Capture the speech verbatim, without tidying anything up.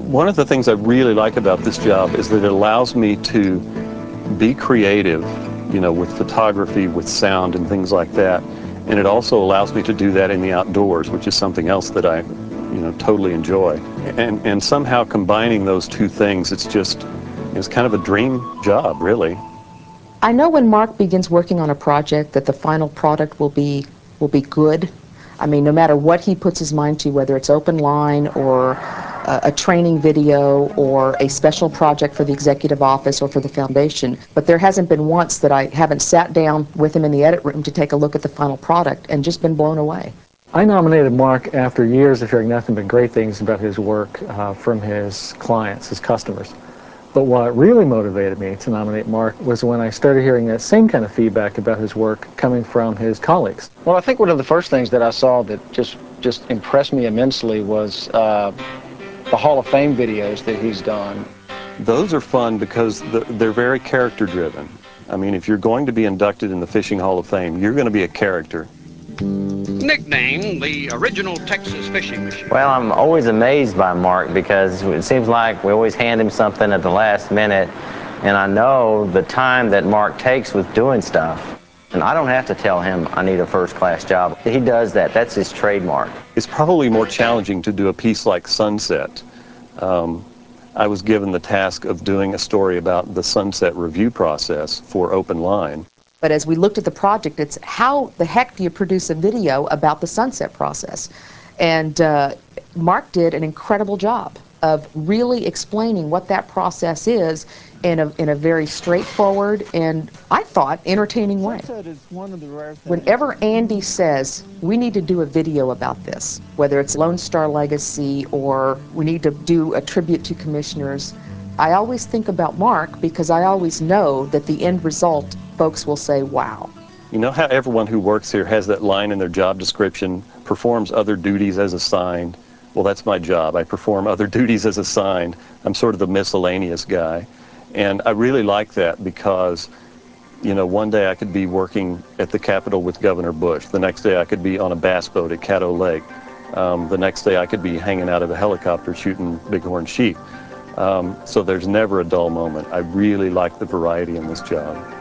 One of the things I really like about this job is that it allows me to be creative, you know, with photography, with sound and things like that. And it also allows me to do that in the outdoors, which is something else that I, you know, totally enjoy. And, and somehow combining those two things, it's just, it's kind of a dream job, really. I know when Mark begins working on a project that the final product will be, will be good. I mean, no matter what he puts his mind to, whether it's open line or uh, a training video or a special project for the executive office or for the foundation, but there hasn't been once that I haven't sat down with him in the edit room to take a look at the final product and just been blown away. I nominated Mark after years of hearing nothing but great things about his work uh, from his clients, his customers. But what really motivated me to nominate Mark was when I started hearing that same kind of feedback about his work coming from his colleagues. Well, I think one of the first things that I saw that just, just impressed me immensely was uh, the Hall of Fame videos that he's done. Those are fun because the, they're very character driven. I mean, if you're going to be inducted in the Fishing Hall of Fame, you're going to be a character. Nicknamed the original Texas fishing machine. Well, I'm always amazed by Mark because it seems like we always hand him something at the last minute, and I know the time that Mark takes with doing stuff, and I don't have to tell him I need a first-class job. He does that. That's his trademark. It's probably more challenging to do a piece like Sunset. Um, I was given the task of doing a story about the Sunset review process for Open Line. But as we looked at the project, it's how the heck do you produce a video about the Sunset process? And uh, Mark did an incredible job of really explaining what that process is in a, in a very straightforward and, I thought, entertaining way. Whenever Andy says, we need to do a video about this, whether it's Lone Star Legacy or we need to do a tribute to commissioners, I always think about Mark because I always know that the end result, folks will say, wow. You know how everyone who works here has that line in their job description, performs other duties as assigned? Well, that's my job. I perform other duties as assigned. I'm sort of the miscellaneous guy. And I really like that because, you know, one day I could be working at the Capitol with Governor Bush. The next day I could be on a bass boat at Caddo Lake. Um, the next day I could be hanging out of a helicopter shooting bighorn sheep. Um, so there's never a dull moment. I really like the variety in this job.